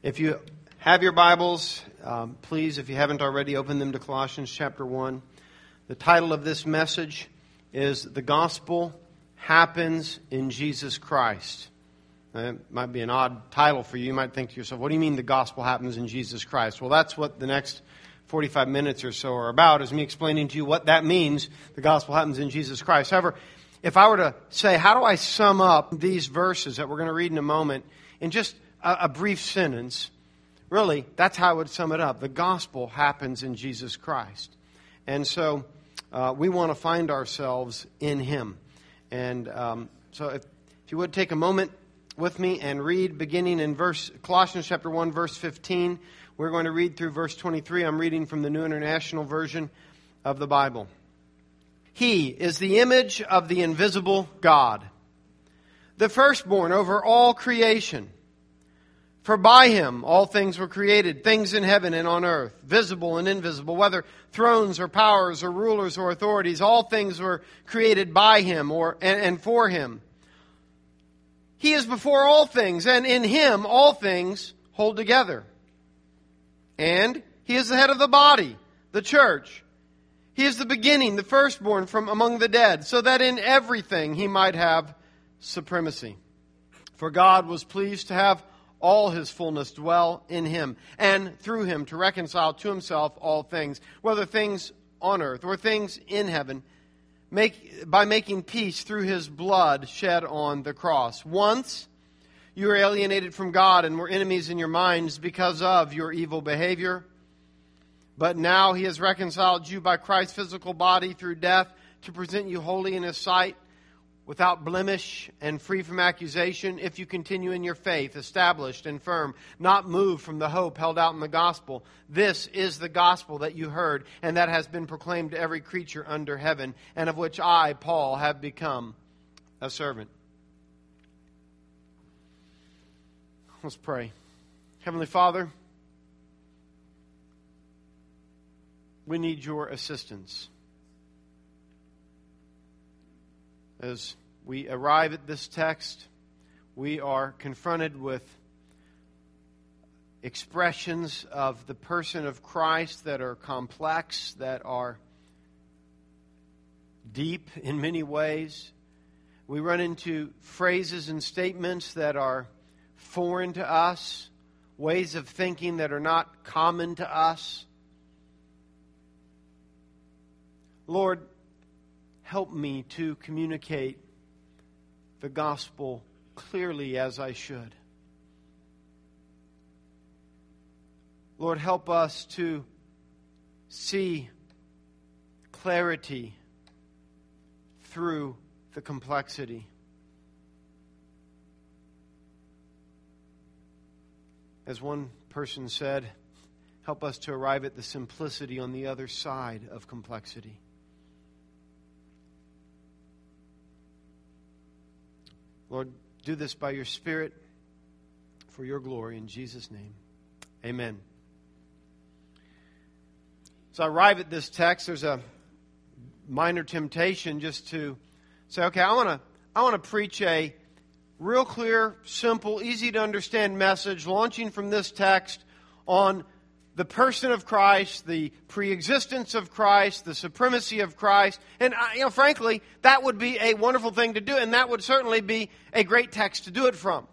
If you have your Bibles, please, if you haven't already, open them to Colossians chapter 1. The title of this message is The Gospel Happens in Jesus Christ. It might be an odd title for you. You might think to yourself, what do you mean the gospel happens in Jesus Christ? Well, that's what the next 45 minutes or so are about, is me explaining to you what that means, the gospel happens in Jesus Christ. However, if I were to say, how do I sum up these verses that we're going to read in a moment in just a brief sentence, really, that's how I would sum it up. The gospel happens in Jesus Christ. And so we want to find ourselves in Him. And so if you would take a moment with me and read beginning in Colossians chapter 1, verse 15. We're going to read through verse 23. I'm reading from the New International Version of the Bible. He is the image of the invisible God, the firstborn over all creation. For by Him all things were created, things in heaven and on earth, visible and invisible, whether thrones or powers or rulers or authorities. All things were created by Him and for Him. He is before all things, and in Him all things hold together. And He is the head of the body, the church. He is the beginning, the firstborn from among the dead, so that in everything He might have supremacy. For God was pleased to have all His fullness dwell in Him, and through Him to reconcile to Himself all things, whether things on earth or things in heaven, by making peace through His blood shed on the cross. Once you were alienated from God and were enemies in your minds because of your evil behavior. But now He has reconciled you by Christ's physical body through death to present you holy in His sight, without blemish and free from accusation, if you continue in your faith, established and firm, not moved from the hope held out in the gospel. This is the gospel that you heard, and that has been proclaimed to every creature under heaven, and of which I, Paul, have become a servant. Let's pray. Heavenly Father, we need Your assistance. As we arrive at this text, we are confronted with expressions of the person of Christ that are complex, that are deep in many ways. We run into phrases and statements that are foreign to us, ways of thinking that are not common to us. Lord, help me to communicate the gospel clearly as I should. Lord, help us to see clarity through the complexity. As one person said, help us to arrive at the simplicity on the other side of complexity. Lord, do this by Your Spirit for Your glory. In Jesus' name, amen. So I arrive at this text. There's a minor temptation just to say, okay, I want to preach a real clear, simple, easy to understand message launching from this text on the person of Christ, the preexistence of Christ, the supremacy of Christ. And, frankly, that would be a wonderful thing to do, and that would certainly be a great text to do it from.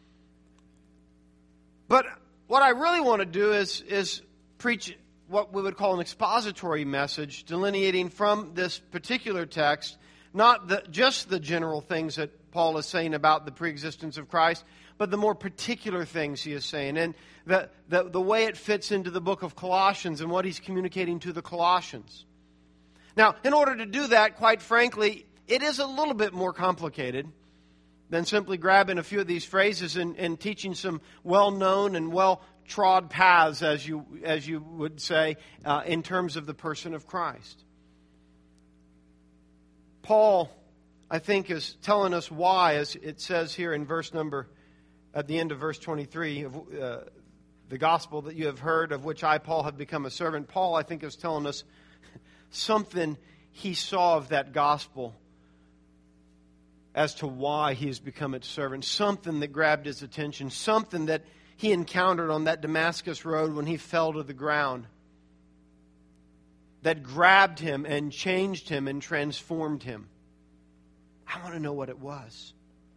But what I really want to do is preach what we would call an expository message, delineating from this particular text, not just the general things that Paul is saying about the preexistence of Christ, but the more particular things he is saying, and the way it fits into the book of Colossians and what he's communicating to the Colossians. Now, in order to do that, quite frankly, it is a little bit more complicated than simply grabbing a few of these phrases and teaching some well-known and well-trod paths, as you would say, in terms of the person of Christ. Paul, I think, is telling us why, as it says here in at the end of verse 23, the gospel that you have heard, of which I, Paul, have become a servant. Paul, I think, is telling us something he saw of that gospel as to why he has become its servant. Something that grabbed his attention. Something that he encountered on that Damascus road when he fell to the ground that grabbed him and changed him and transformed him? I want to know what it was.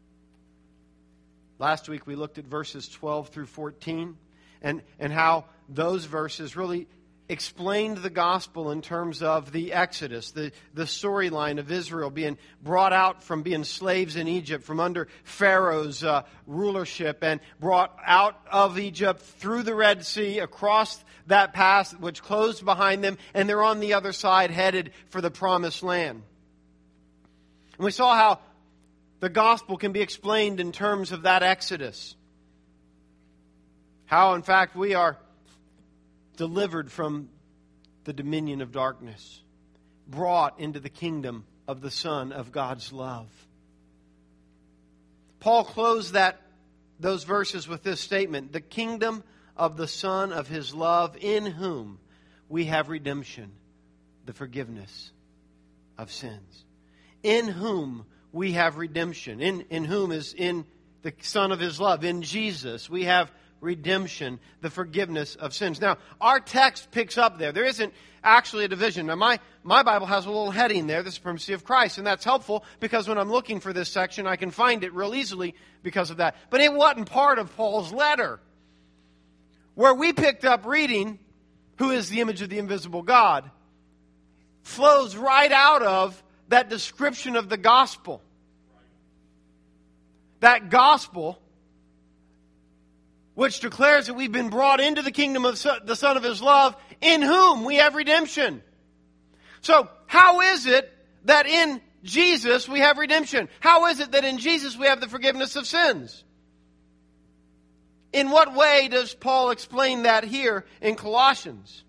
Last week we looked at verses 12 through 14 and how those verses really explained the gospel in terms of the Exodus, the storyline of Israel being brought out from being slaves in Egypt, from under Pharaoh's rulership, and brought out of Egypt through the Red Sea, across that pass which closed behind them, and they're on the other side headed for the promised land. And we saw how the gospel can be explained in terms of that Exodus. How, in fact, we are delivered from the dominion of darkness, brought into the kingdom of the Son of God's love. Paul closed those verses with this statement: the kingdom of the Son of His love, in whom we have redemption, the forgiveness of sins. In whom we have redemption. In whom is in the Son of His love. In Jesus we have redemption, the forgiveness of sins. Now, our text picks up there. There isn't actually a division. Now, my Bible has a little heading there, the supremacy of Christ, and that's helpful because when I'm looking for this section, I can find it real easily because of that. But it wasn't part of Paul's letter. Where we picked up reading, who is the image of the invisible God, flows right out of that description of the gospel. That gospel which declares that we've been brought into the kingdom of the Son of His love, in whom we have redemption. So, how is it that in Jesus we have redemption? How is it that in Jesus we have the forgiveness of sins? In what way does Paul explain that here in Colossians?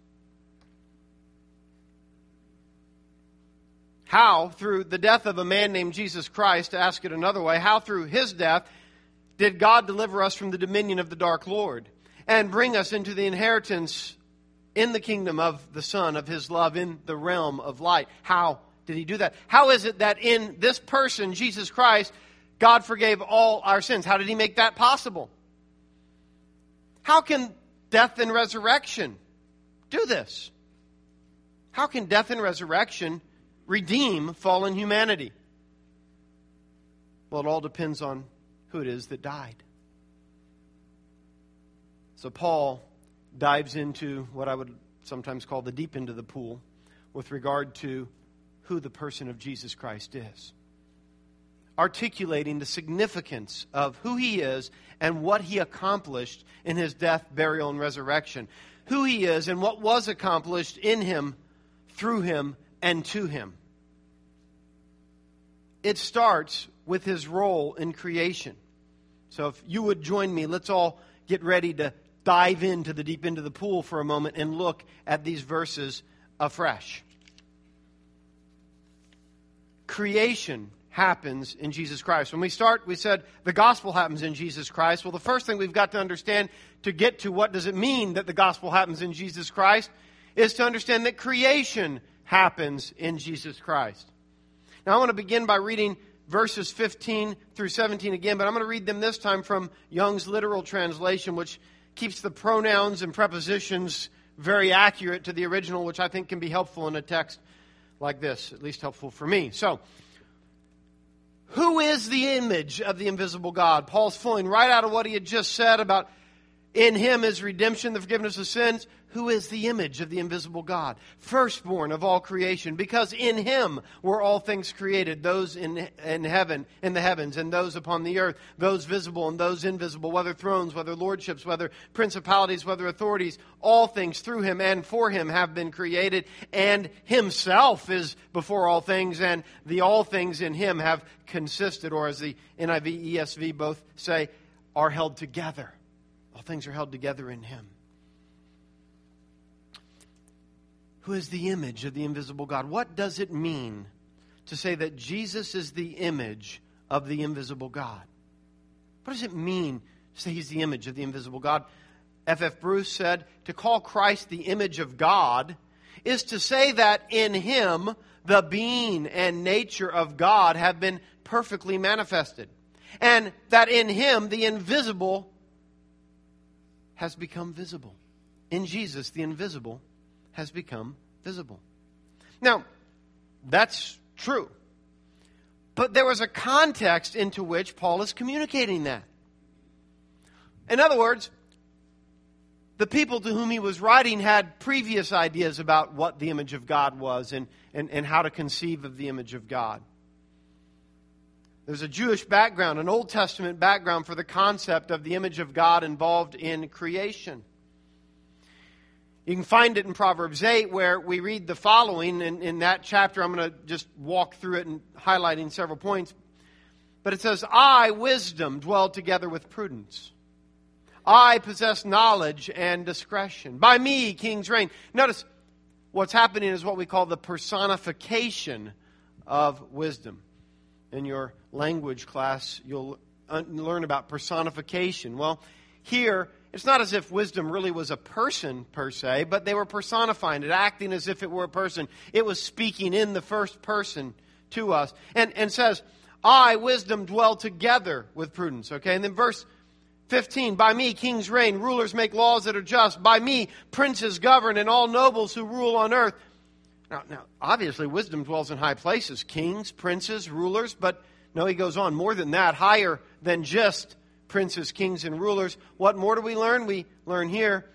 How, through the death of a man named Jesus Christ, to ask it another way, how through His death did God deliver us from the dominion of the dark Lord and bring us into the inheritance in the kingdom of the Son of His love, in the realm of light? How did He do that? How is it that in this person, Jesus Christ, God forgave all our sins? How did He make that possible? How can death and resurrection do this? How can death and resurrection redeem fallen humanity? Well, it all depends on who it is that died. So Paul dives into what I would sometimes call the deep end of the pool with regard to who the person of Jesus Christ is, articulating the significance of who He is and what He accomplished in His death, burial, and resurrection. Who He is and what was accomplished in Him, through Him, and to Him. It starts with His role in creation. So if you would join me, let's all get ready to dive into the deep end of the pool for a moment and look at these verses afresh. Creation happens in Jesus Christ. When we start, we said the gospel happens in Jesus Christ. Well, the first thing we've got to understand to get to what does it mean that the gospel happens in Jesus Christ is to understand that creation happens in Jesus Christ. Now, I want to begin by reading verses 15 through 17 again, but I'm going to read them this time from Young's literal translation, which keeps the pronouns and prepositions very accurate to the original, which I think can be helpful in a text like this, at least helpful for me. So, who is the image of the invisible God? Paul's flowing right out of what he had just said about in Him is redemption, the forgiveness of sins. Who is the image of the invisible God? Firstborn of all creation, because in Him were all things created, those in heaven, in the heavens, and those upon the earth, those visible and those invisible, whether thrones, whether lordships, whether principalities, whether authorities. All things through Him and for Him have been created, and Himself is before all things, and the all things in Him have consisted, or as the NIV, ESV both say, are held together. All things are held together in Him. Who is the image of the invisible God? What does it mean to say that Jesus is the image of the invisible God? What does it mean to say He's the image of the invisible God? F.F. Bruce said, to call Christ the image of God is to say that in Him the being and nature of God have been perfectly manifested. And that in Him the invisible has become visible. In Jesus, the invisible has become visible. Now, that's true. But there was a context into which Paul is communicating that. In other words, the people to whom he was writing had previous ideas about what the image of God was and how to conceive of the image of God. There's a Jewish background, an Old Testament background for the concept of the image of God involved in creation. You can find it in Proverbs 8 where we read the following. In that chapter, I'm going to just walk through it and highlighting several points. But it says, I, wisdom, dwell together with prudence. I possess knowledge and discretion. By me, kings reign. Notice what's happening is what we call the personification of wisdom. In your language class, you'll learn about personification. Well, here, it's not as if wisdom really was a person per se, but they were personifying it, acting as if it were a person. It was speaking in the first person to us. And says, I, wisdom, dwell together with prudence. Okay, and then verse 15, by me kings reign, rulers make laws that are just. By me princes govern, and all nobles who rule on earth. Now, obviously, wisdom dwells in high places. Kings, princes, rulers. But no, he goes on. More than that, higher than just princes, kings, and rulers. What more do we learn? We learn here,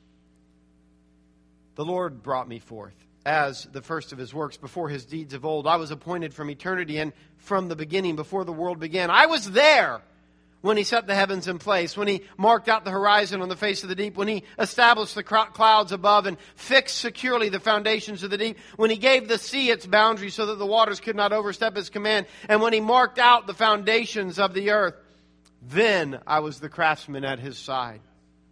the Lord brought me forth as the first of his works before his deeds of old. I was appointed from eternity and from the beginning, before the world began. I was there when he set the heavens in place, when he marked out the horizon on the face of the deep, when he established the clouds above and fixed securely the foundations of the deep, when he gave the sea its boundary so that the waters could not overstep his command, and when he marked out the foundations of the earth, then I was the craftsman at his side.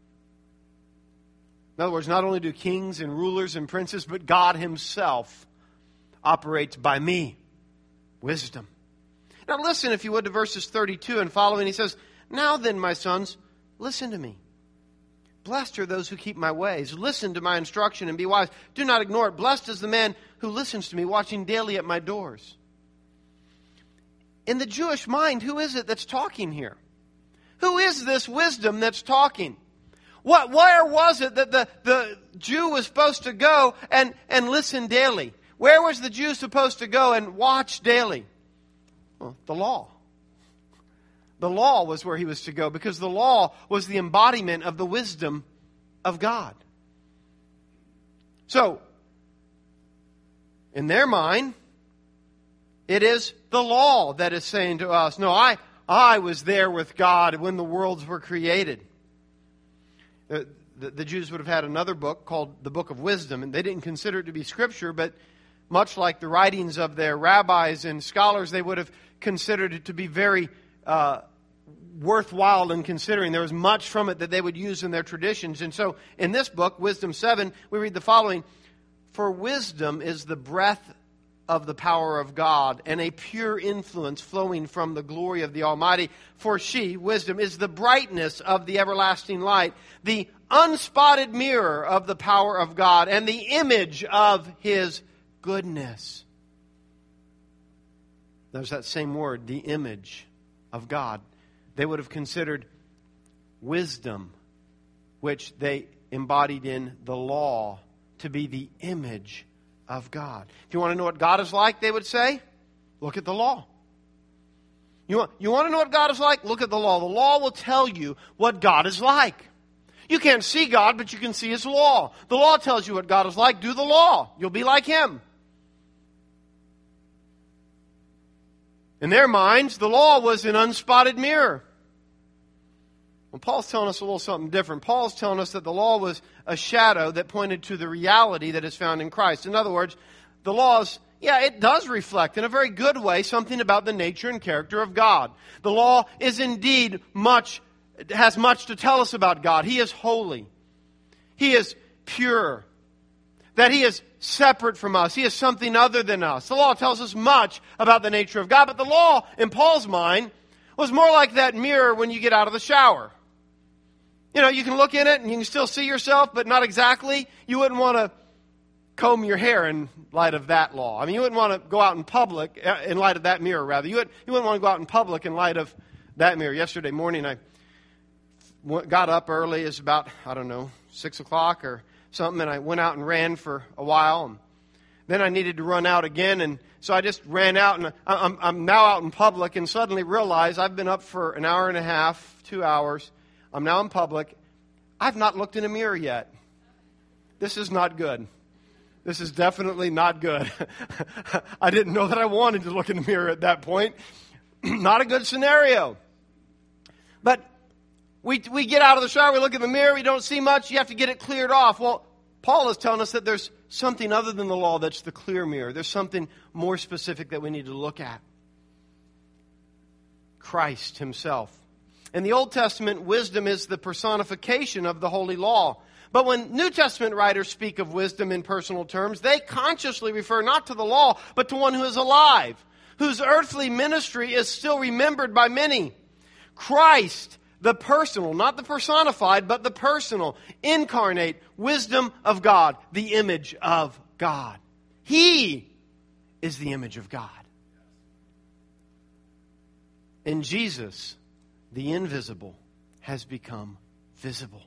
In other words, not only do kings and rulers and princes, but God himself operates by me. Wisdom. Now listen, if you would, to verses 32 and following. He says, now then, my sons, listen to me. Blessed are those who keep my ways. Listen to my instruction and be wise. Do not ignore it. Blessed is the man who listens to me, watching daily at my doors. In the Jewish mind, who is it that's talking here? Who is this wisdom that's talking? Where was it that the Jew was supposed to go and listen daily? Where was the Jew supposed to go and watch daily? Well, the law. The law was where he was to go, because the law was the embodiment of the wisdom of God. So, in their mind, it is the law that is saying to us, no, I was there with God when the worlds were created. The Jews would have had another book called the Book of Wisdom, and they didn't consider it to be Scripture, but much like the writings of their rabbis and scholars, they would have considered it to be very worthwhile in considering. There was much from it that they would use in their traditions. And so in this book, Wisdom 7, we read the following: for wisdom is the breath of the power of God, and a pure influence flowing from the glory of the Almighty. For she, wisdom, is the brightness of the everlasting light, the unspotted mirror of the power of God, and the image of his goodness. There's that same word, the image of God. They would have considered wisdom, which they embodied in the law, to be the image of God. If you want to know what God is like, they would say, look at the law. You want to know what God is like? Look at the law. The law will tell you what God is like. You can't see God, but you can see his law. The law tells you what God is like. Do the law. You'll be like him. In their minds, the law was an unspotted mirror. Well, Paul's telling us a little something different. Paul's telling us that the law was a shadow that pointed to the reality that is found in Christ. In other words, the law is, it does reflect in a very good way something about the nature and character of God. The law is indeed has much to tell us about God. He is holy. He is pure. That he is separate from us. He is something other than us. The law tells us much about the nature of God, but the law, in Paul's mind, was more like that mirror when you get out of the shower. You can look in it and you can still see yourself, but not exactly. You wouldn't want to comb your hair in light of that law. I mean, you wouldn't want to go out in public, in light of that mirror, rather. You wouldn't want to go out in public in light of that mirror. Yesterday morning, I got up early. It's about, 6 o'clock or something, and I went out and ran for a while. And then I needed to run out again, and so I just ran out, and I'm now out in public, and suddenly realized I've been up for an hour and a half, 2 hours. I'm now in public. I've not looked in a mirror yet. This is not good. This is definitely not good. I didn't know that I wanted to look in the mirror at that point. Not a good scenario. But we get out of the shower, we look in the mirror, we don't see much, you have to get it cleared off. Well, Paul is telling us that there's something other than the law that's the clear mirror. There's something more specific that we need to look at. Christ himself. In the Old Testament, wisdom is the personification of the holy law. But when New Testament writers speak of wisdom in personal terms, they consciously refer not to the law, but to one who is alive, whose earthly ministry is still remembered by many. Christ, the personal, not the personified, but the personal, incarnate wisdom of God, the image of God. He is the image of God. In Jesus, the invisible has become visible.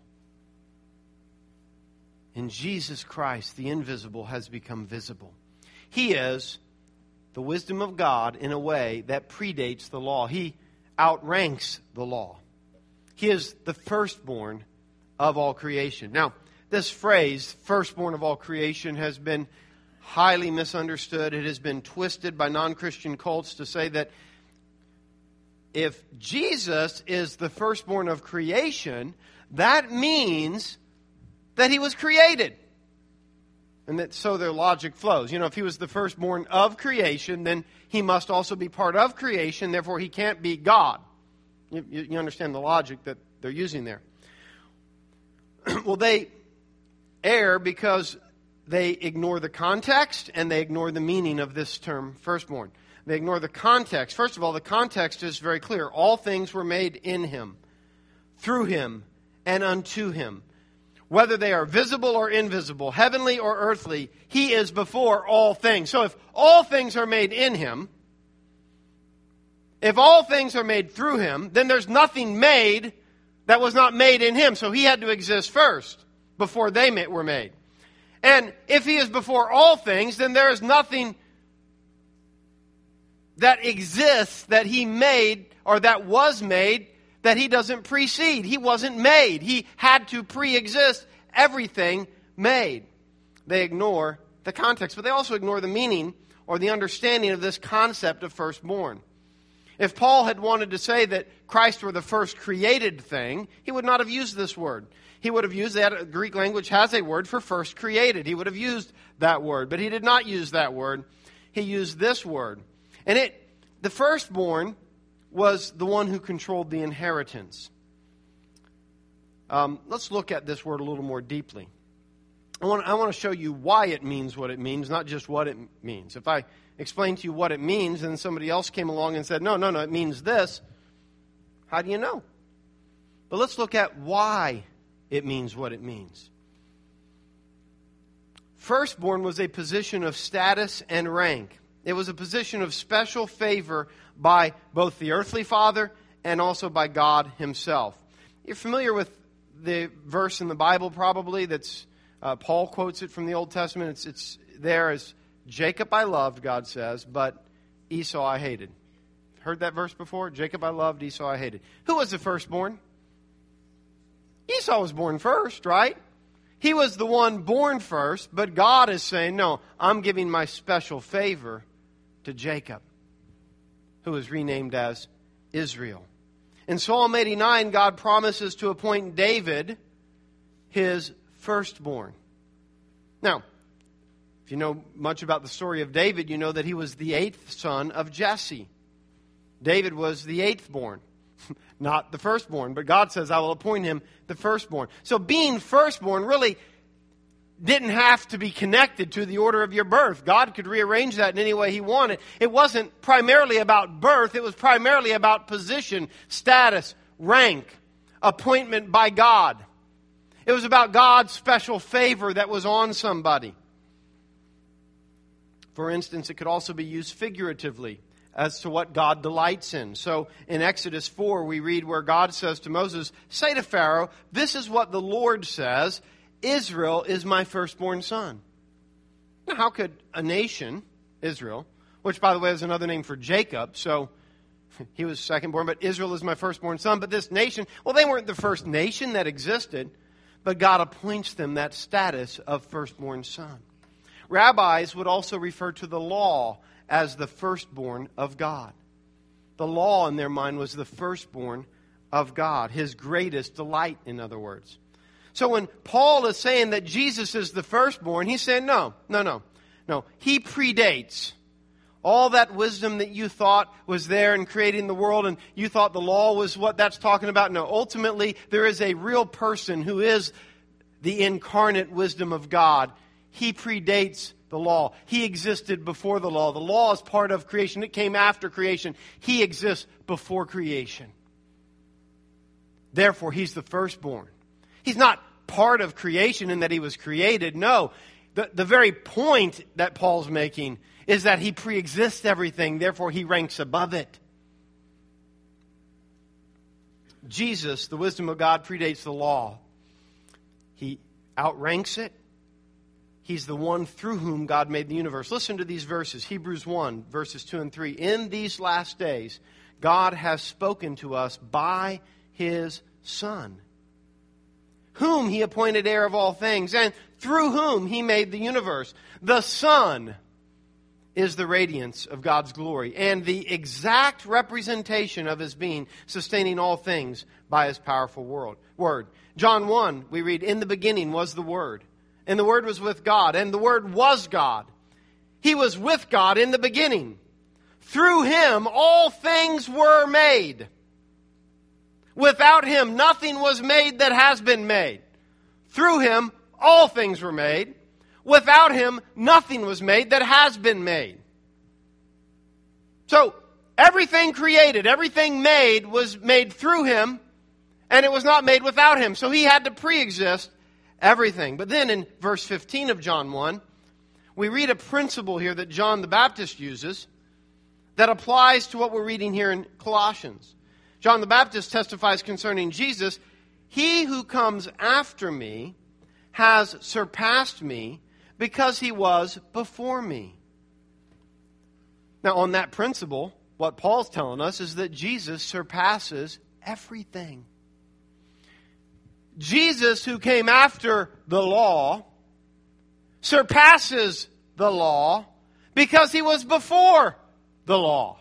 In Jesus Christ, the invisible has become visible. He is the wisdom of God in a way that predates the law. He outranks the law. He is the firstborn of all creation. Now, this phrase, firstborn of all creation, has been highly misunderstood. It has been twisted by non-Christian cults to say that if Jesus is the firstborn of creation, that means that he was created. And that so their logic flows. If he was the firstborn of creation, then he must also be part of creation, therefore he can't be God. You understand the logic that they're using there. Well, they err because they ignore the context and they ignore the meaning of this term, firstborn. They ignore the context. First of all, the context is very clear. All things were made in him, through him, and unto him. Whether they are visible or invisible, heavenly or earthly, he is before all things. So if all things are made in him, if all things are made through him, then there's nothing made that was not made in him. So he had to exist first before they were made. And if he is before all things, then there is nothing that exists that he made or that was made that he doesn't precede. He wasn't made. He had to pre-exist everything made. They ignore the context, but they also ignore the meaning or the understanding of this concept of firstborn. If Paul had wanted to say that Christ were the first created thing, he would not have used this word. He would have used that. Greek language has a word for first created. He would have used that word, but he did not use that word. He used this word. And the firstborn was the one who controlled the inheritance. Let's look at this word a little more deeply. I want to show you why it means what it means, not just what it means. If I explain to you what it means and somebody else came along and said, no, it means this, how do you know? But let's look at why it means what it means. Firstborn was a position of status and rank. It was a position of special favor by both the earthly father and also by God himself. You're familiar with the verse in the Bible probably that's Paul quotes it from the Old Testament. It's there as Jacob I loved, God says, but Esau I hated. Heard that verse before? Jacob I loved, Esau I hated. Who was the firstborn? Esau was born first, right? He was the one born first, but God is saying, no, I'm giving my special favor to Jacob, who is renamed as Israel. In Psalm 89, God promises to appoint David his firstborn. Now, if you know much about the story of David, you know that he was the 8th son of Jesse. David was the 8th born, not the firstborn, but God says, I will appoint him the firstborn. So being firstborn really didn't have to be connected to the order of your birth. God could rearrange that in any way he wanted. It wasn't primarily about birth. It was primarily about position, status, rank, appointment by God. It was about God's special favor that was on somebody. For instance, it could also be used figuratively, as to what God delights in. So in Exodus 4, we read where God says to Moses, "Say to Pharaoh, this is what the Lord says, Israel is my firstborn son." Now, how could a nation, Israel, which, by the way, is another name for Jacob, so he was secondborn, but Israel is my firstborn son. But this nation, well, they weren't the first nation that existed, but God appoints them that status of firstborn son. Rabbis would also refer to the law as the firstborn of God. The law, in their mind, was the firstborn of God, his greatest delight, in other words. So when Paul is saying that Jesus is the firstborn, he's saying, no. He predates all that wisdom that you thought was there in creating the world, and you thought the law was what that's talking about. No, ultimately, there is a real person who is the incarnate wisdom of God. He predates the law. He existed before the law. The law is part of creation. It came after creation. He exists before creation. Therefore, he's the firstborn. He's not part of creation in that he was created. No, the very point that Paul's making is that he pre-exists everything. Therefore, he ranks above it. Jesus, the wisdom of God, predates the law. He outranks it. He's the one through whom God made the universe. Listen to these verses. Hebrews 1, verses 2 and 3. In these last days, God has spoken to us by his Son, whom he appointed heir of all things, and through whom he made the universe. The Son is the radiance of God's glory and the exact representation of his being, sustaining all things by his powerful word. John 1, we read, "In the beginning was the Word, and the Word was with God, and the Word was God. He was with God in the beginning. Through him all things were made. Without him nothing was made that has been made. Through him all things were made. Without him nothing was made that has been made." So everything created, everything made was made through him, and it was not made without him. So he had to pre-exist everything. But then in verse 15 of John 1, we read a principle here that John the Baptist uses that applies to what we're reading here in Colossians. John the Baptist testifies concerning Jesus, "He who comes after me has surpassed me because he was before me." Now, on that principle, what Paul's telling us is that Jesus surpasses everything. Jesus, who came after the law, surpasses the law because he was before the law.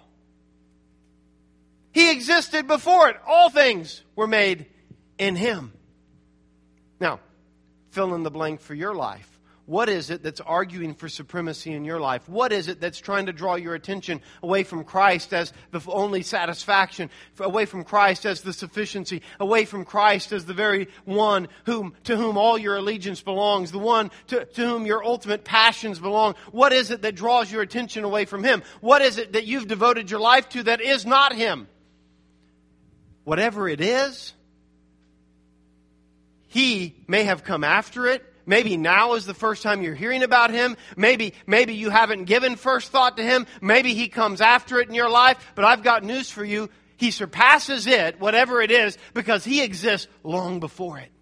He existed before it. All things were made in him. Now, fill in the blank for your life. What is it that's arguing for supremacy in your life? What is it that's trying to draw your attention away from Christ as the only satisfaction, away from Christ as the sufficiency, away from Christ as the very one to whom all your allegiance belongs, the one to whom your ultimate passions belong? What is it that draws your attention away from him? What is it that you've devoted your life to that is not him? Whatever it is, he may have come after it. Maybe now is the first time you're hearing about him. Maybe you haven't given first thought to him. Maybe he comes after it in your life. But I've got news for you. He surpasses it, whatever it is, because he exists long before it.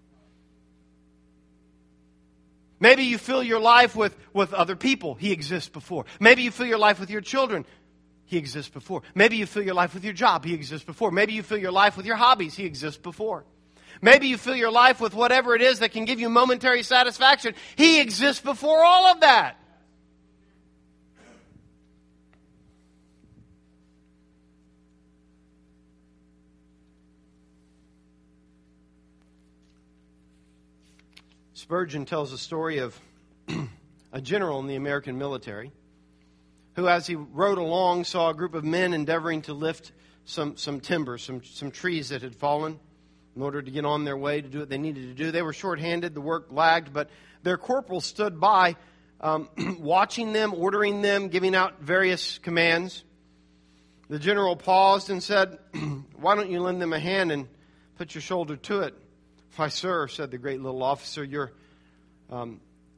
Maybe you fill your life with other people. He exists before. Maybe you fill your life with your children. He exists before. Maybe you fill your life with your job. He exists before. Maybe you fill your life with your hobbies. He exists before. Maybe you fill your life with whatever it is that can give you momentary satisfaction. He exists before all of that. Spurgeon tells a story of a general in the American military who, as he rode along, saw a group of men endeavoring to lift some timber, some trees that had fallen, in order to get on their way to do what they needed to do. They were short-handed, the work lagged, but their corporal stood by, watching them, ordering them, giving out various commands. The general paused and said, "Why don't you lend them a hand and put your shoulder to it?" "Why, sir," said the great little officer,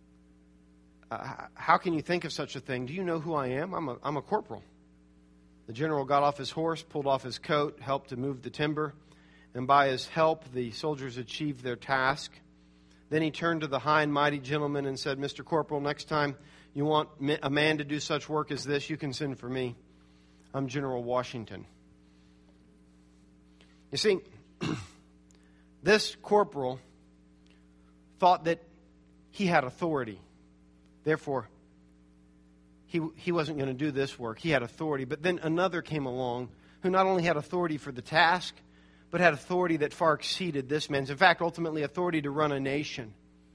how can you think of such a thing? Do you know who I am? I'm a corporal. The general got off his horse, pulled off his coat, helped to move the timber, and by his help the soldiers achieved their task. Then he turned to the high and mighty gentleman and said, Mr. Corporal, next time you want a man to do such work as this, you can send for me. I'm General Washington. You see, this corporal thought that he had authority. Therefore, he wasn't going to do this work. He had authority. But then another came along who not only had authority for the task, but had authority that far exceeded this man's. In fact, ultimately authority to run a nation.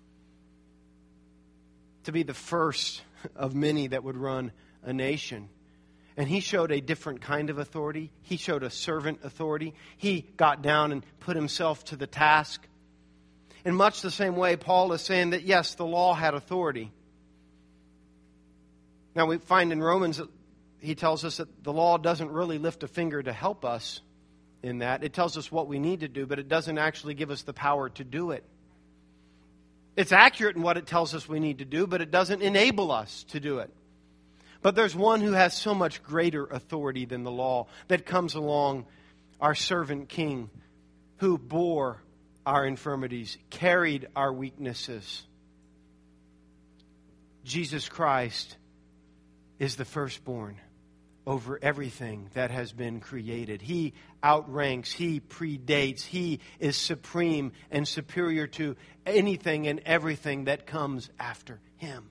To be the first of many that would run a nation. And he showed a different kind of authority. He showed a servant authority. He got down and put himself to the task. In much the same way, Paul is saying that, yes, the law had authority. Now, we find in Romans, he tells us that the law doesn't really lift a finger to help us in that. It tells us what we need to do, but it doesn't actually give us the power to do it. It's accurate in what it tells us we need to do, but it doesn't enable us to do it. But there's one who has so much greater authority than the law that comes along, our servant king, who bore our infirmities, carried our weaknesses. Jesus Christ is the firstborn over everything that has been created. He outranks, He predates, He is supreme and superior to anything and everything that comes after Him.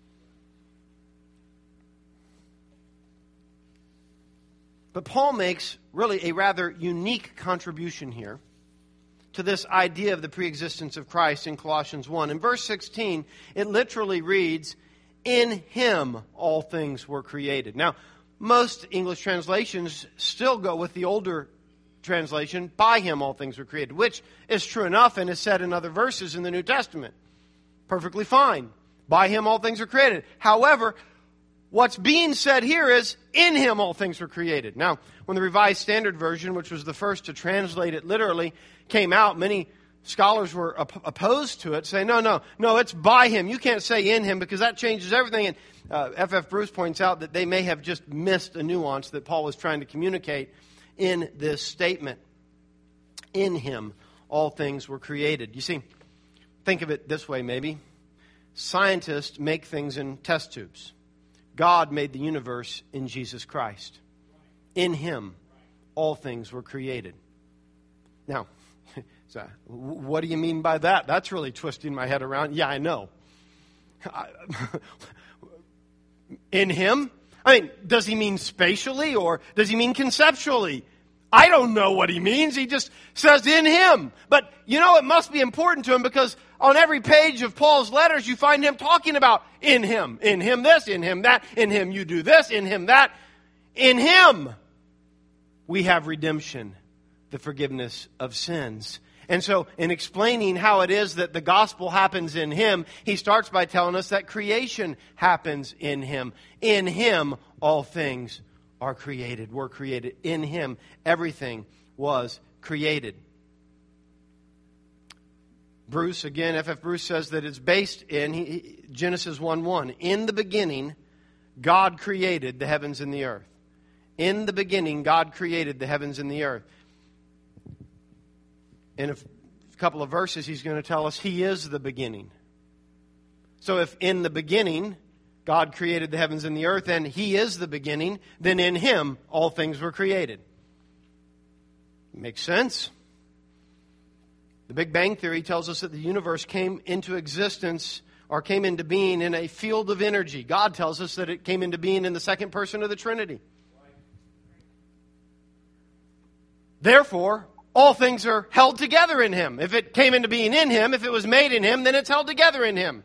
But Paul makes really a rather unique contribution here to this idea of the preexistence of Christ in Colossians 1. In verse 16, it literally reads, "In Him all things were created." Now, most English translations still go with the older translation, "By Him all things were created," which is true enough and is said in other verses in the New Testament. Perfectly fine. By Him all things were created. However, what's being said here is, in Him all things were created. Now, when the Revised Standard Version, which was the first to translate it literally, came out, many scholars were opposed to it, saying, no, it's by Him. You can't say in Him because that changes everything. And F.F. Bruce points out that they may have just missed a nuance that Paul was trying to communicate in this statement. In Him all things were created. You see, think of it this way maybe. Scientists make things in test tubes. God made the universe in Jesus Christ. In Him, all things were created. Now, so what do you mean by that? That's really twisting my head around. Yeah, I know. In Him? I mean, does He mean spatially or does He mean conceptually? I don't know what He means. He just says in Him. But, it must be important to Him because on every page of Paul's letters, you find him talking about in Him. In Him this, in Him that, in Him you do this, in Him that. In Him we have redemption, the forgiveness of sins. And so in explaining how it is that the gospel happens in Him, he starts by telling us that creation happens in Him. In Him all things are created, were created. In Him everything was created. Bruce, again, F.F. Bruce says that it's based in Genesis 1:1. In the beginning, God created the heavens and the earth. In the beginning, God created the heavens and the earth. In a couple of verses, he's going to tell us He is the beginning. So if in the beginning God created the heavens and the earth and He is the beginning, then in Him all things were created. Makes sense? The Big Bang Theory tells us that the universe came into existence or came into being in a field of energy. God tells us that it came into being in the second person of the Trinity. Therefore, all things are held together in Him. If it came into being in Him, if it was made in Him, then it's held together in Him.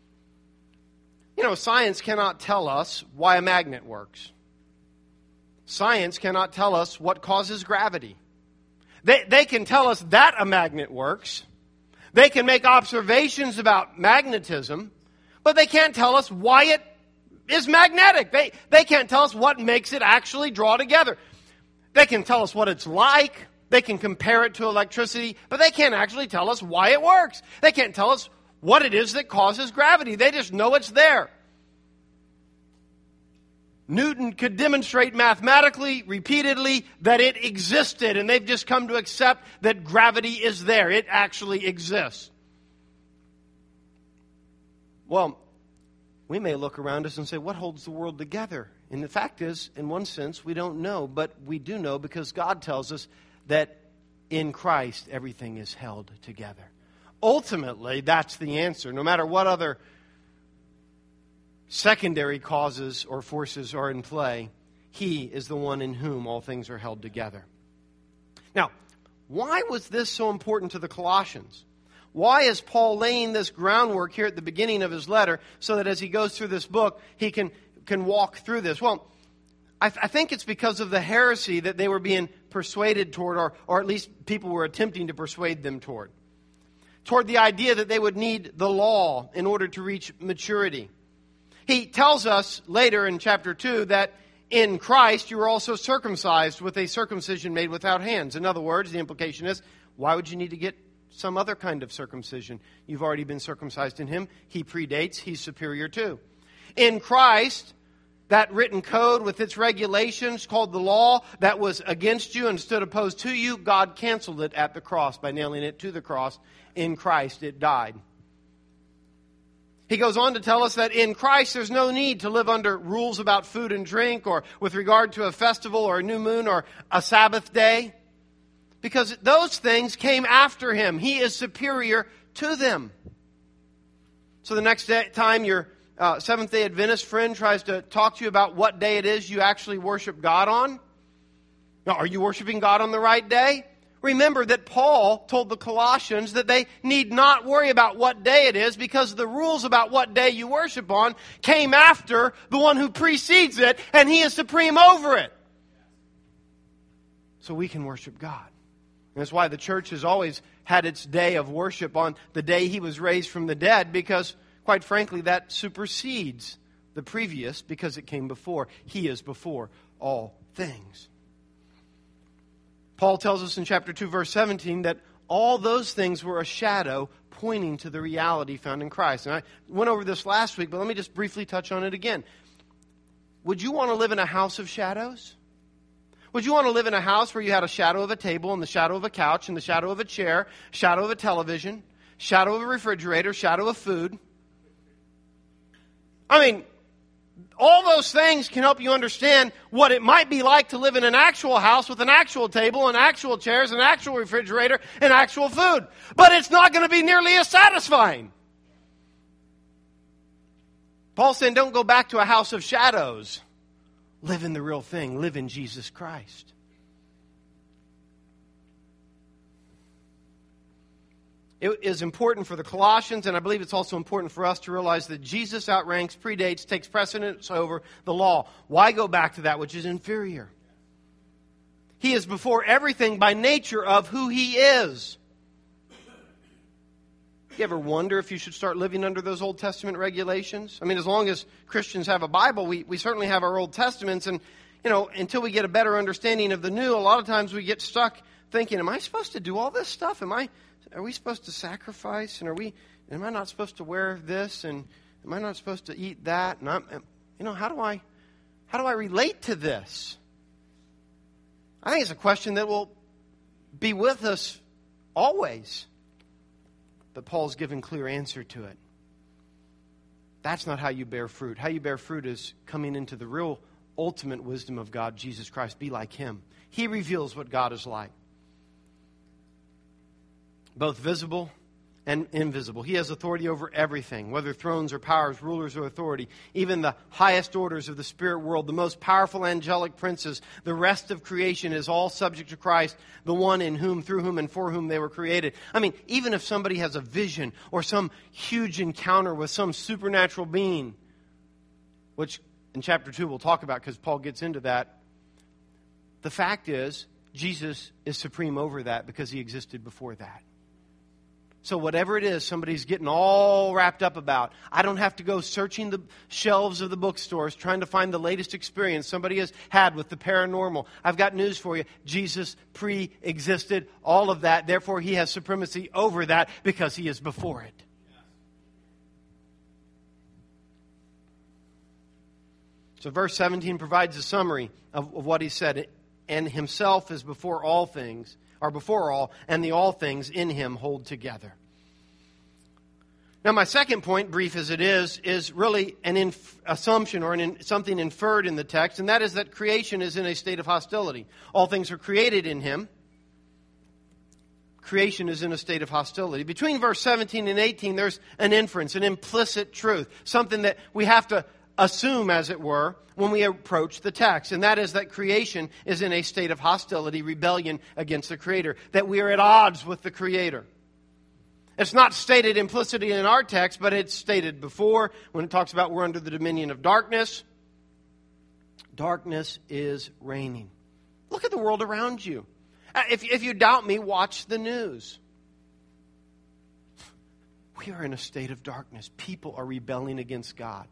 Science cannot tell us why a magnet works. Science cannot tell us what causes gravity. They can tell us that a magnet works. They can make observations about magnetism, but they can't tell us why it is magnetic. They can't tell us what makes it actually draw together. They can tell us what it's like. They can compare it to electricity, but they can't actually tell us why it works. They can't tell us what it is that causes gravity. They just know it's there. Newton could demonstrate mathematically, repeatedly, that it existed, and they've just come to accept that gravity is there. It actually exists. Well, we may look around us and say, what holds the world together? And the fact is, in one sense, we don't know, but we do know because God tells us that in Christ everything is held together. Ultimately, that's the answer. No matter what other secondary causes or forces are in play, He is the one in whom all things are held together. Now, why was this so important to the Colossians? Why is Paul laying this groundwork here at the beginning of his letter so that as he goes through this book, he can walk through this? Well, I think it's because of the heresy that they were being persuaded toward, or at least people were attempting to persuade them toward the idea that they would need the law in order to reach maturity. He tells us later in chapter 2 that in Christ you were also circumcised with a circumcision made without hands. In other words, the implication is, why would you need to get some other kind of circumcision? You've already been circumcised in Him. He predates. He's superior too. In Christ, that written code with its regulations called the law that was against you and stood opposed to you, God canceled it at the cross by nailing it to the cross. In Christ, it died. He goes on to tell us that in Christ there's no need to live under rules about food and drink or with regard to a festival or a new moon or a Sabbath day, because those things came after Him. He is superior to them. So the next time your Seventh-day Adventist friend tries to talk to you about what day it is you actually worship God on, now, are you worshiping God on the right day? Remember that Paul told the Colossians that they need not worry about what day it is because the rules about what day you worship on came after the one who precedes it, and He is supreme over it. So we can worship God. And that's why the church has always had its day of worship on the day He was raised from the dead, because, quite frankly, that supersedes the previous because it came before. He is before all things. Paul tells us in chapter 2, verse 17, that all those things were a shadow pointing to the reality found in Christ. And I went over this last week, but let me just briefly touch on it again. Would you want to live in a house of shadows? Would you want to live in a house where you had a shadow of a table and the shadow of a couch and the shadow of a chair, shadow of a television, shadow of a refrigerator, shadow of food? I mean, all those things can help you understand what it might be like to live in an actual house with an actual table and actual chairs and actual refrigerator and actual food. But it's not going to be nearly as satisfying. Paul's saying, don't go back to a house of shadows. Live in the real thing. Live in Jesus Christ. It is important for the Colossians, and I believe it's also important for us to realize that Jesus outranks, predates, takes precedence over the law. Why go back to that which is inferior? He is before everything by nature of who He is. You ever wonder if you should start living under those Old Testament regulations? I mean, as long as Christians have a Bible, we certainly have our Old Testaments, and, until we get a better understanding of the New, a lot of times we get stuck thinking, am I supposed to do all this stuff? Are we supposed to sacrifice? And am I not supposed to wear this? And am I not supposed to eat that? And how do I relate to this? I think it's a question that will be with us always. But Paul's given clear answer to it. That's not how you bear fruit. How you bear fruit is coming into the real ultimate wisdom of God, Jesus Christ. Be like Him. He reveals what God is like. Both visible and invisible. He has authority over everything, whether thrones or powers, rulers or authority, even the highest orders of the spirit world, the most powerful angelic princes, the rest of creation is all subject to Christ, the one in whom, through whom, and for whom they were created. I mean, even if somebody has a vision or some huge encounter with some supernatural being, which in chapter 2 we'll talk about because Paul gets into that, the fact is, Jesus is supreme over that because He existed before that. So whatever it is somebody's getting all wrapped up about, I don't have to go searching the shelves of the bookstores trying to find the latest experience somebody has had with the paranormal. I've got news for you. Jesus pre-existed all of that. Therefore, He has supremacy over that because He is before it. So verse 17 provides a summary of what he said. And himself is before all things, or before all, and the all things in him hold together. Now my second point, brief as it is really an assumption or something inferred in the text, and that is that creation is in a state of hostility. All things are created in him. Creation is in a state of hostility. Between verse 17 and 18, there's an inference, an implicit truth, something that we have to assume, as it were, when we approach the text. And that is that creation is in a state of hostility, rebellion against the Creator. That we are at odds with the Creator. It's not stated implicitly in our text, but it's stated before when it talks about we're under the dominion of darkness. Darkness is reigning. Look at the world around you. If you doubt me, watch the news. We are in a state of darkness. People are rebelling against God.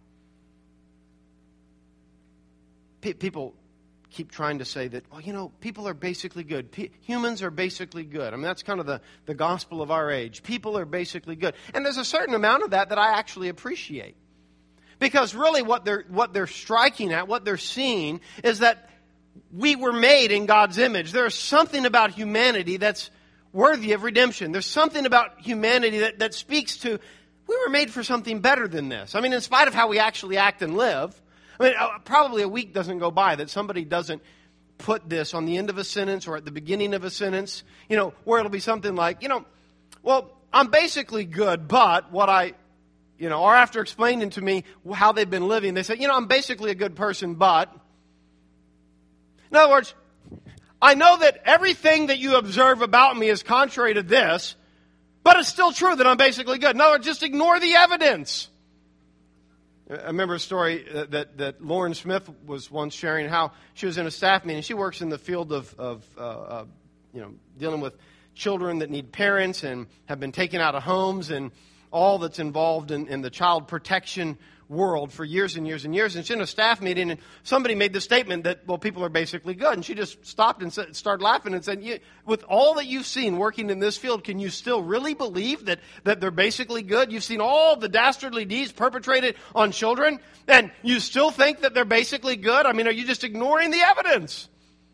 People keep trying to say that, well, people are basically good. Humans are basically good. I mean, that's kind of the gospel of our age. People are basically good. And there's a certain amount of that I actually appreciate. Because really what they're striking at, what they're seeing, is that we were made in God's image. There's something about humanity that's worthy of redemption. There's something about humanity that speaks to, we were made for something better than this. I mean, in spite of how we actually act and live, I mean, probably a week doesn't go by that somebody doesn't put this on the end of a sentence or at the beginning of a sentence, where it'll be something like, well, I'm basically good, but what or after explaining to me how they've been living, they say, I'm basically a good person, but. In other words, I know that everything that you observe about me is contrary to this, but it's still true that I'm basically good. In other words, just ignore the evidence. I remember a story that Lauren Smith was once sharing, how she was in a staff meeting. She works in the field of dealing with children that need parents and have been taken out of homes and all that's involved in the child protection world for years and years and years. And she's in a staff meeting, and somebody made the statement that, well, people are basically good. And she just stopped and started laughing and said, with all that you've seen working in this field, can you still really believe that they're basically good? You've seen all the dastardly deeds perpetrated on children, and you still think that they're basically good? I mean, are you just ignoring the evidence?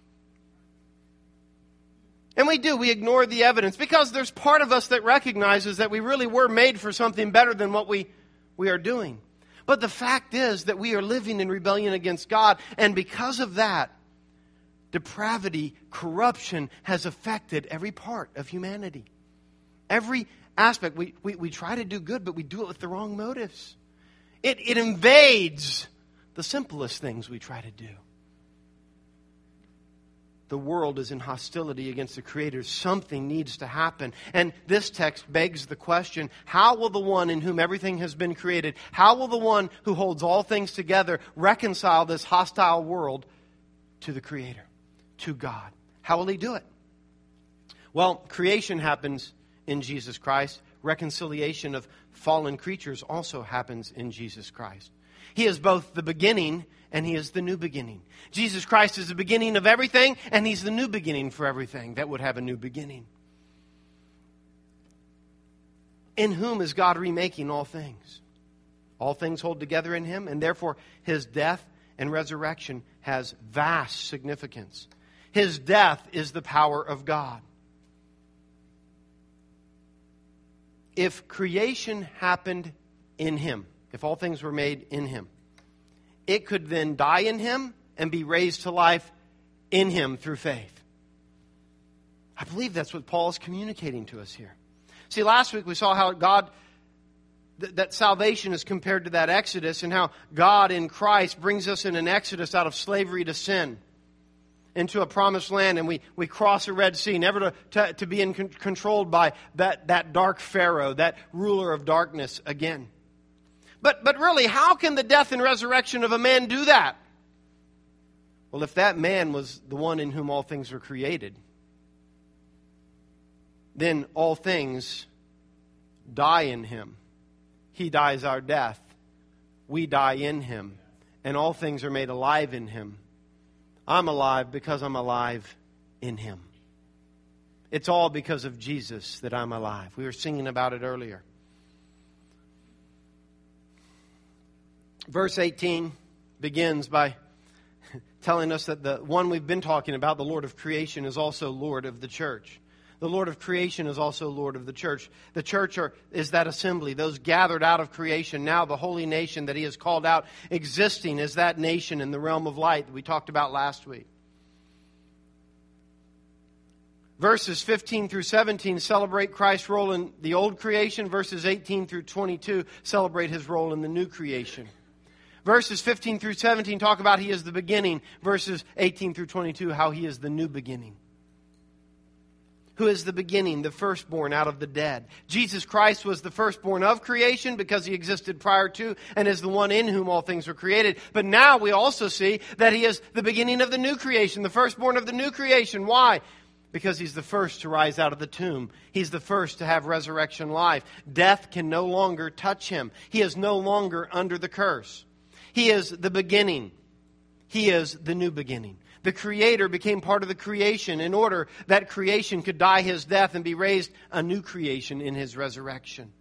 And we do. We ignore the evidence because there's part of us that recognizes that we really were made for something better than what we are doing. But the fact is that we are living in rebellion against God, and because of that, depravity, corruption has affected every part of humanity. Every aspect. We try to do good, but we do it with the wrong motives. It invades the simplest things we try to do. The world is in hostility against the Creator. Something needs to happen. And this text begs the question, how will the one in whom everything has been created, how will the one who holds all things together reconcile this hostile world to the Creator, to God? How will He do it? Well, creation happens in Jesus Christ. Reconciliation of fallen creatures also happens in Jesus Christ. He is both the beginning and He is the new beginning. Jesus Christ is the beginning of everything, and He's the new beginning for everything that would have a new beginning. In whom is God remaking all things? All things hold together in Him, and therefore His death and resurrection has vast significance. His death is the power of God. If creation happened in Him, if all things were made in Him, it could then die in Him and be raised to life in Him through faith. I believe that's what Paul is communicating to us here. See, last week we saw how God, that salvation is compared to that Exodus, and how God in Christ brings us in an Exodus out of slavery to sin into a promised land, and we cross a Red Sea, never to be controlled by that dark Pharaoh, that ruler of darkness again. But really, how can the death and resurrection of a man do that? Well, if that man was the one in whom all things were created, then all things die in Him. He dies our death. We die in Him. And all things are made alive in Him. I'm alive because I'm alive in Him. It's all because of Jesus that I'm alive. We were singing about it earlier. Verse 18, begins by telling us that the one we've been talking about, the Lord of creation, is also Lord of the church. The Lord of creation is also Lord of the church. The church is that assembly, those gathered out of creation. Now the holy nation that He has called out, existing as that nation in the realm of light that we talked about last week. Verses 15 through 17 celebrate Christ's role in the old creation. Verses 18 through 22 celebrate His role in the new creation. Verses 15 through 17 talk about He is the beginning. Verses 18 through 22, how He is the new beginning. Who is the beginning, the firstborn out of the dead. Jesus Christ was the firstborn of creation because He existed prior to and is the one in whom all things were created. But now we also see that He is the beginning of the new creation, the firstborn of the new creation. Why? Because He's the first to rise out of the tomb. He's the first to have resurrection life. Death can no longer touch Him. He is no longer under the curse. He is the beginning. He is the new beginning. The Creator became part of the creation in order that creation could die His death and be raised a new creation in His resurrection.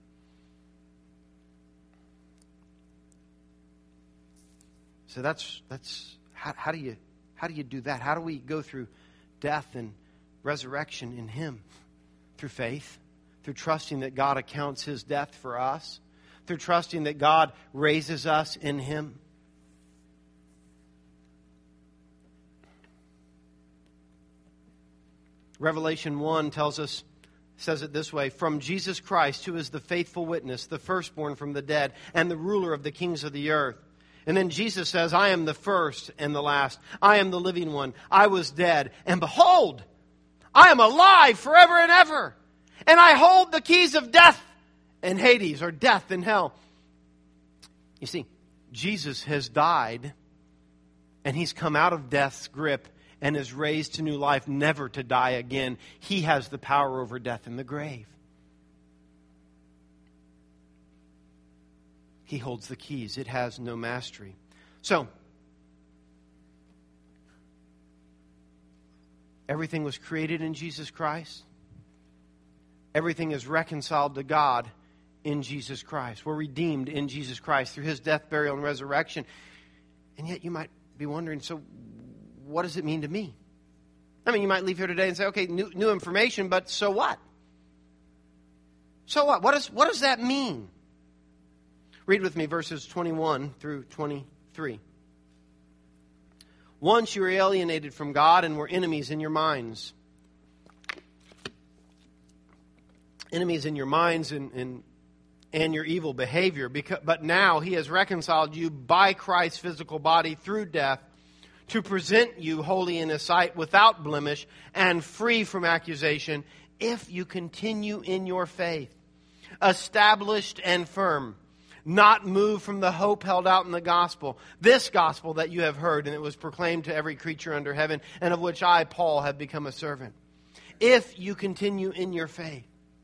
So that's how do you do that? How do we go through death and resurrection in Him? Through faith, through trusting that God accounts His death for us, through trusting that God raises us in Him. Revelation 1 says it this way, from Jesus Christ, who is the faithful witness, the firstborn from the dead, and the ruler of the kings of the earth. And then Jesus says, I am the first and the last. I am the living one. I was dead, and behold, I am alive forever and ever. And I hold the keys of death and Hades, or death and hell. You see, Jesus has died, and He's come out of death's grip and is raised to new life, never to die again. He has the power over death and the grave. He holds the keys. It has no mastery. So, everything was created in Jesus Christ. Everything is reconciled to God in Jesus Christ. We're redeemed in Jesus Christ through His death, burial, and resurrection. And yet you might be wondering, so what does it mean to me? I mean, you might leave here today and say, okay, new information, but so what? So what? What does that mean? Read with me verses 21 through 23. Once you were alienated from God and were enemies in your minds. Enemies in your minds and your evil behavior. But now He has reconciled you by Christ's physical body through death to present you holy in His sight, without blemish and free from accusation, if you continue in your faith, established and firm, not moved from the hope held out in the gospel. This gospel that you have heard, and it was proclaimed to every creature under heaven, and of which I, Paul, have become a servant. If you continue in your faith.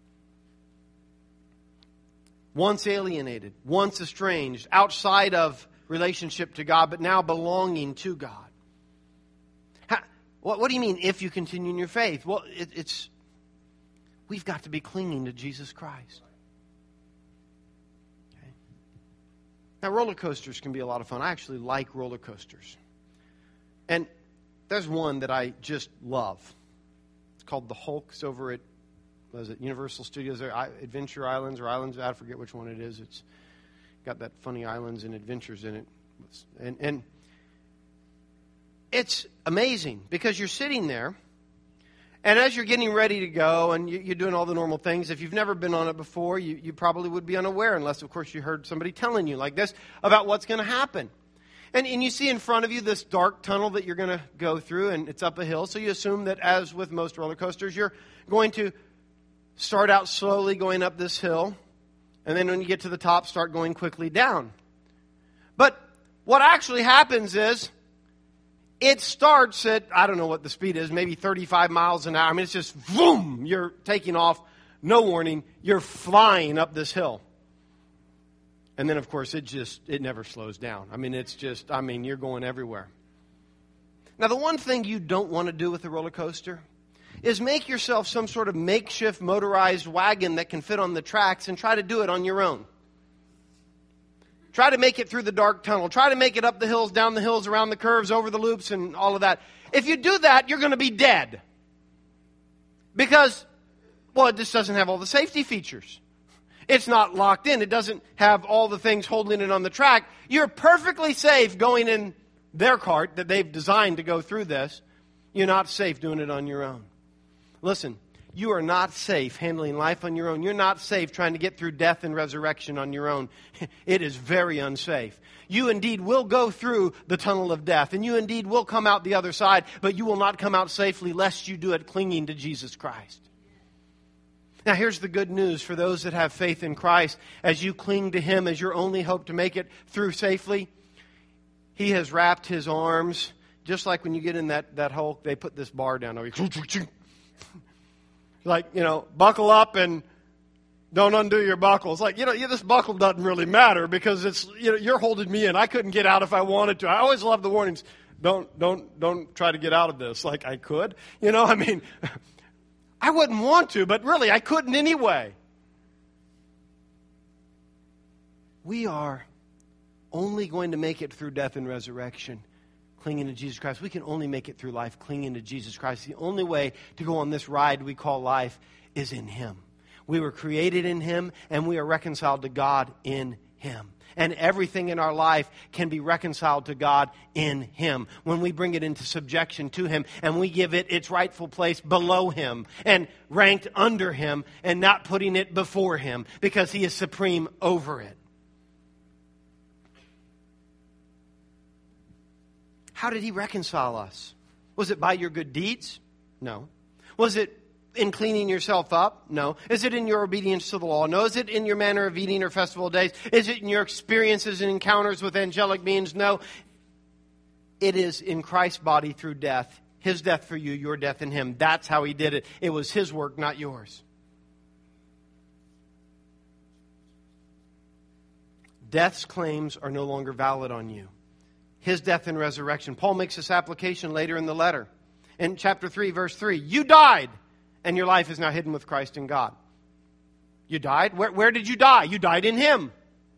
Once alienated, once estranged, outside of relationship to God, but now belonging to God. What do you mean, if you continue in your faith? Well, we've got to be clinging to Jesus Christ. Okay. Now, roller coasters can be a lot of fun. I actually like roller coasters. And there's one that I just love. It's called the Hulk. It's over at, Universal Studios, Adventure Islands, or Islands, I forget which one it is. It's got that funny islands and adventures in it. And it's amazing because you're sitting there, and as you're getting ready to go and you're doing all the normal things, if you've never been on it before, you probably would be unaware, unless, of course, you heard somebody telling you like this about what's going to happen. And you see in front of you this dark tunnel that you're going to go through, and it's up a hill, so you assume that, as with most roller coasters, you're going to start out slowly going up this hill, and then when you get to the top, start going quickly down. But what actually happens is, it starts at, I don't know what the speed is, maybe 35 miles an hour. I mean, it's just, boom, you're taking off, no warning, you're flying up this hill. And then, of course, it never slows down. I mean, you're going everywhere. Now, the one thing you don't want to do with a roller coaster is make yourself some sort of makeshift motorized wagon that can fit on the tracks and try to do it on your own. Try to make it through the dark tunnel. Try to make it up the hills, down the hills, around the curves, over the loops, and all of that. If you do that, you're going to be dead. Because, well, it just doesn't have all the safety features. It's not locked in. It doesn't have all the things holding it on the track. You're perfectly safe going in their cart that they've designed to go through this. You're not safe doing it on your own. Listen, you are not safe handling life on your own. You're not safe trying to get through death and resurrection on your own. It is very unsafe. You indeed will go through the tunnel of death, and you indeed will come out the other side, but you will not come out safely lest you do it clinging to Jesus Christ. Now here's the good news for those that have faith in Christ. As you cling to Him as your only hope to make it through safely, He has wrapped His arms, just like when you get in that hole, they put this bar down over you. Like, buckle up and don't undo your buckle. It's like, this buckle doesn't really matter because it's, you're holding me in. I couldn't get out if I wanted to. I always love the warnings. Don't try to get out of this. Like I could. I wouldn't want to, but really I couldn't anyway. We are only going to make it through death and resurrection clinging to Jesus Christ. We can only make it through life clinging to Jesus Christ. The only way to go on this ride we call life is in Him. We were created in Him, and we are reconciled to God in Him. And everything in our life can be reconciled to God in Him when we bring it into subjection to Him and we give it its rightful place below Him and ranked under Him and not putting it before Him because He is supreme over it. How did He reconcile us? Was it by your good deeds? No. Was it in cleaning yourself up? No. Is it in your obedience to the law? No. Is it in your manner of eating or festival days? Is it in your experiences and encounters with angelic beings? No. It is in Christ's body through death. His death for you, your death in Him. That's how He did it. It was His work, not yours. Death's claims are no longer valid on you. His death and resurrection. Paul makes this application later in the letter. In chapter 3, verse 3, you died, and your life is now hidden with Christ in God. You died? Where did you die? You died in Him.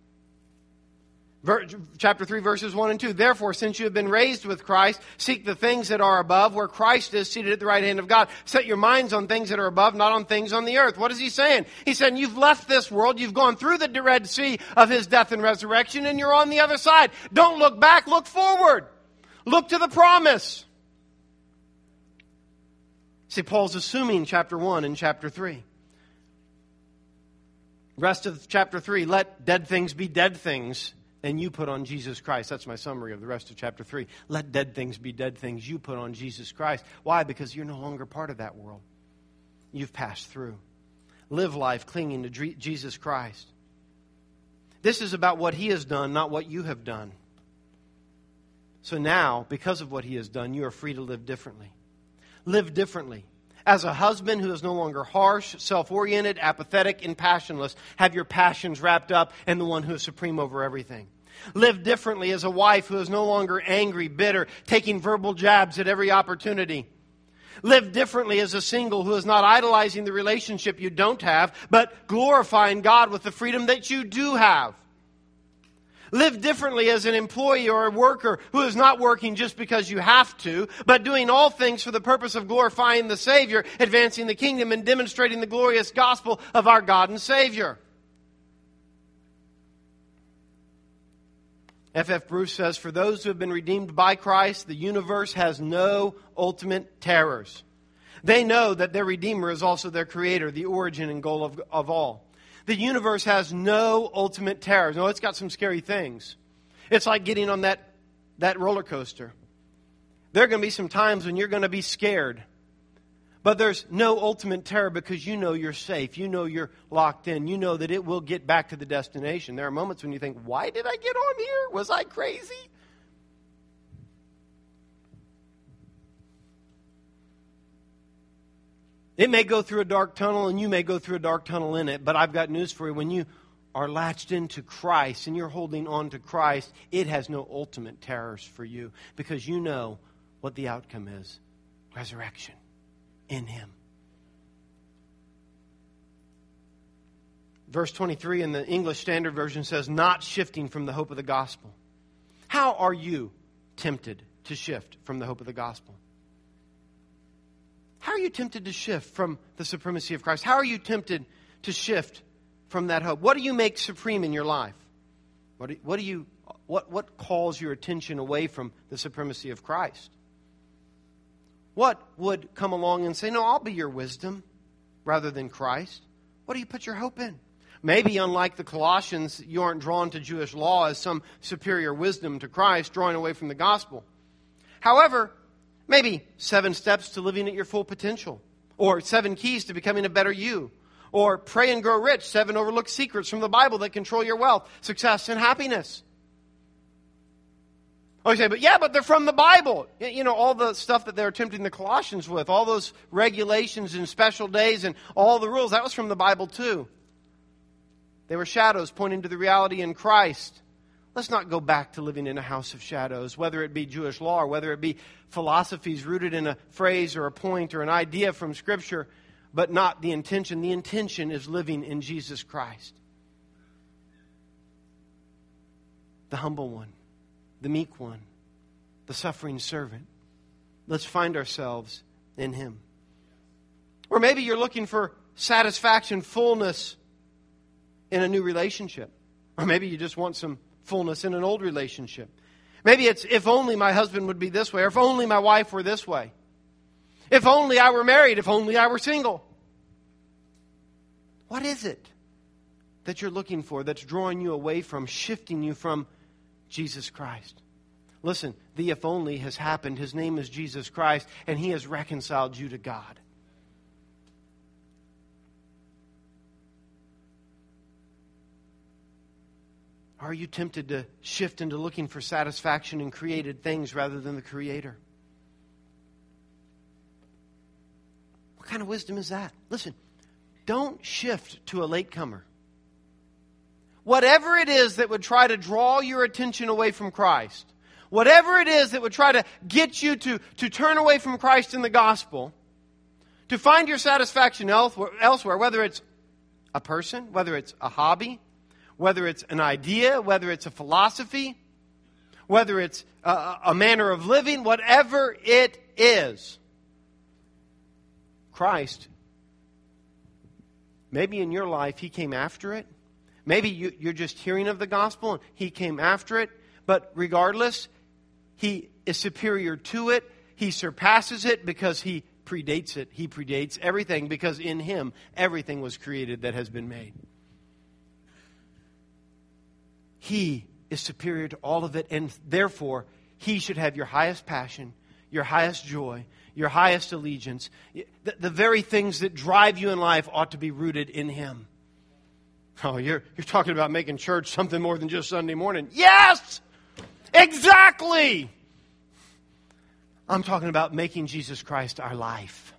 Chapter 3, verses 1 and 2. Therefore, since you have been raised with Christ, seek the things that are above, where Christ is seated at the right hand of God. Set your minds on things that are above, not on things on the earth. What is he saying? He's saying you've left this world, you've gone through the Red Sea of His death and resurrection, and you're on the other side. Don't look back, look forward. Look to the promise. See, Paul's assuming chapter 1 and chapter 3. Rest of chapter 3, let dead things be dead things, and you put on Jesus Christ. That's my summary of the rest of chapter 3. Let dead things be dead things. You put on Jesus Christ. Why? Because you're no longer part of that world. You've passed through. Live life clinging to Jesus Christ. This is about what He has done, not what you have done. So now, because of what He has done, you are free to live differently. Live differently. As a husband who is no longer harsh, self-oriented, apathetic, and passionless, have your passions wrapped up in the one who is supreme over everything. Live differently as a wife who is no longer angry, bitter, taking verbal jabs at every opportunity. Live differently as a single who is not idolizing the relationship you don't have, but glorifying God with the freedom that you do have. Live differently as an employee or a worker who is not working just because you have to, but doing all things for the purpose of glorifying the Savior, advancing the kingdom, and demonstrating the glorious gospel of our God and Savior. F.F. Bruce says, for those who have been redeemed by Christ, the universe has no ultimate terrors. They know that their Redeemer is also their Creator, the origin and goal of all. The universe has no ultimate terrors. No, it's got some scary things. It's like getting on that roller coaster. There are going to be some times when you're going to be scared. But there's no ultimate terror because you know you're safe. You know you're locked in. You know that it will get back to the destination. There are moments when you think, why did I get on here? Was I crazy? It may go through a dark tunnel and you may go through a dark tunnel in it, but I've got news for you. When you are latched into Christ and you're holding on to Christ, it has no ultimate terrors for you because you know what the outcome is. Resurrection in Him. Verse 23 in the English Standard Version says, not shifting from the hope of the gospel. How are you tempted to shift from the hope of the gospel? How are you tempted to shift from the supremacy of Christ? How are you tempted to shift from that hope? What do you make supreme in your life? What calls your attention away from the supremacy of Christ? What would come along and say, no, I'll be your wisdom rather than Christ? What do you put your hope in? Maybe, unlike the Colossians, you aren't drawn to Jewish law as some superior wisdom to Christ, drawing away from the gospel. However, maybe 7 steps to living at your full potential, or 7 keys to becoming a better you, or pray and grow rich, 7 overlooked secrets from the Bible that control your wealth, success, and happiness. Oh, you say, but they're from the Bible. You know, all the stuff that they're tempting the Colossians with, all those regulations and special days and all the rules, that was from the Bible too. They were shadows pointing to the reality in Christ. Let's not go back to living in a house of shadows, whether it be Jewish law or whether it be philosophies rooted in a phrase or a point or an idea from Scripture, but not the intention. The intention is living in Jesus Christ. The humble one, the meek one, the suffering servant. Let's find ourselves in Him. Or maybe you're looking for satisfaction, fullness in a new relationship. Or maybe you just want some fullness in an old relationship. Maybe it's, if only my husband would be this way, or if only my wife were this way. If only I were married, if only I were single. What is it that you're looking for that's drawing you away from, shifting you from Jesus Christ? Listen, the if only has happened. His name is Jesus Christ, and He has reconciled you to God. Are you tempted to shift into looking for satisfaction in created things rather than the Creator? What kind of wisdom is that? Listen, don't shift to a latecomer. Whatever it is that would try to draw your attention away from Christ, whatever it is that would try to get you to turn away from Christ in the gospel, to find your satisfaction elsewhere, whether it's a person, whether it's a hobby, whether it's an idea, whether it's a philosophy, whether it's a manner of living, whatever it is, Christ, maybe in your life He came after it. Maybe you're just hearing of the gospel and He came after it. But regardless, He is superior to it. He surpasses it because He predates it. He predates everything because in Him everything was created that has been made. He is superior to all of it, and therefore He should have your highest passion, your highest joy, your highest allegiance. The very things that drive you in life ought to be rooted in Him. Oh, you're talking about making church something more than just Sunday morning. Yes! Exactly! I'm talking about making Jesus Christ our life.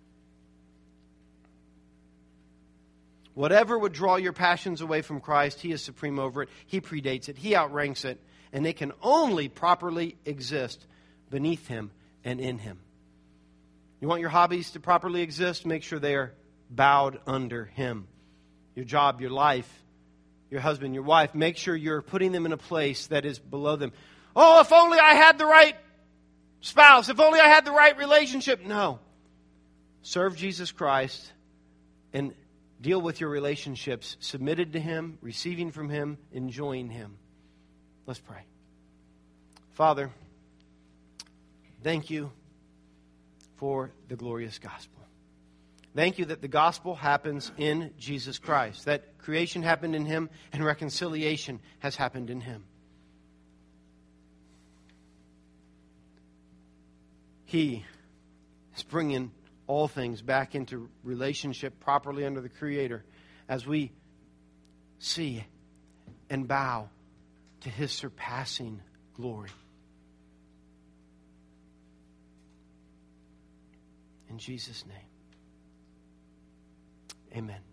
Whatever would draw your passions away from Christ, He is supreme over it. He predates it. He outranks it. And they can only properly exist beneath Him and in Him. You want your hobbies to properly exist? Make sure they are bowed under Him. Your job, your life, your husband, your wife, make sure you're putting them in a place that is below them. Oh, if only I had the right spouse. If only I had the right relationship. No. Serve Jesus Christ and deal with your relationships submitted to Him, receiving from Him, enjoying Him. Let's pray. Father, thank You for the glorious gospel. Thank You that the gospel happens in Jesus Christ, that creation happened in Him and reconciliation has happened in Him. He is bringing all things back into relationship properly under the Creator as we see and bow to His surpassing glory. In Jesus' name, amen.